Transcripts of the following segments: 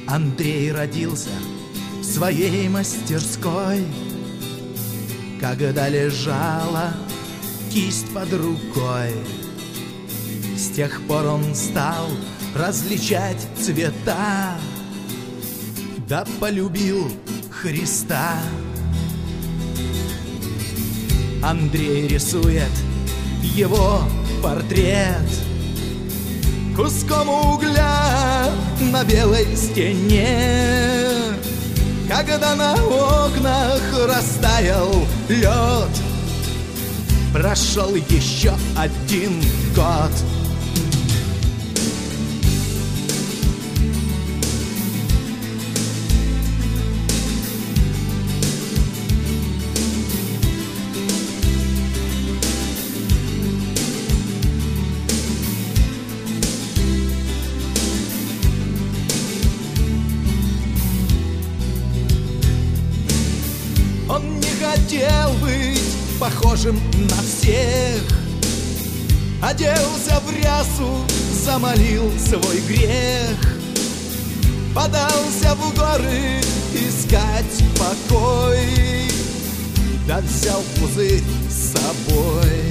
Андрей родился в своей мастерской, когда лежала кисть под рукой. С тех пор он стал различать цвета, да полюбил Христа. Андрей рисует его портрет куском угля на белой стене. Когда на окнах растаял лед, прошел еще один год. Он не хотел быть похожим на всех, оделся в рясу, замолил свой грех, подался в горы искать покой, да взял пузырь с собой.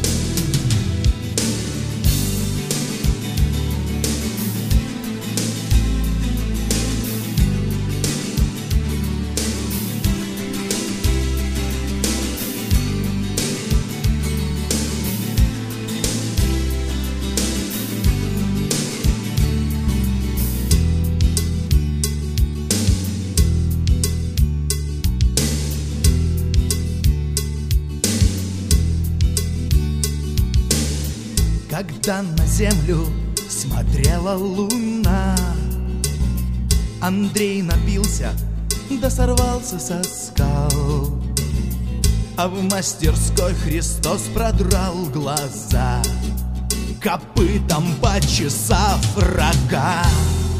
Когда на землю смотрела луна, Андрей напился, да сорвался со скал. А в мастерской Христос продрал глаза, копытом почесав рога.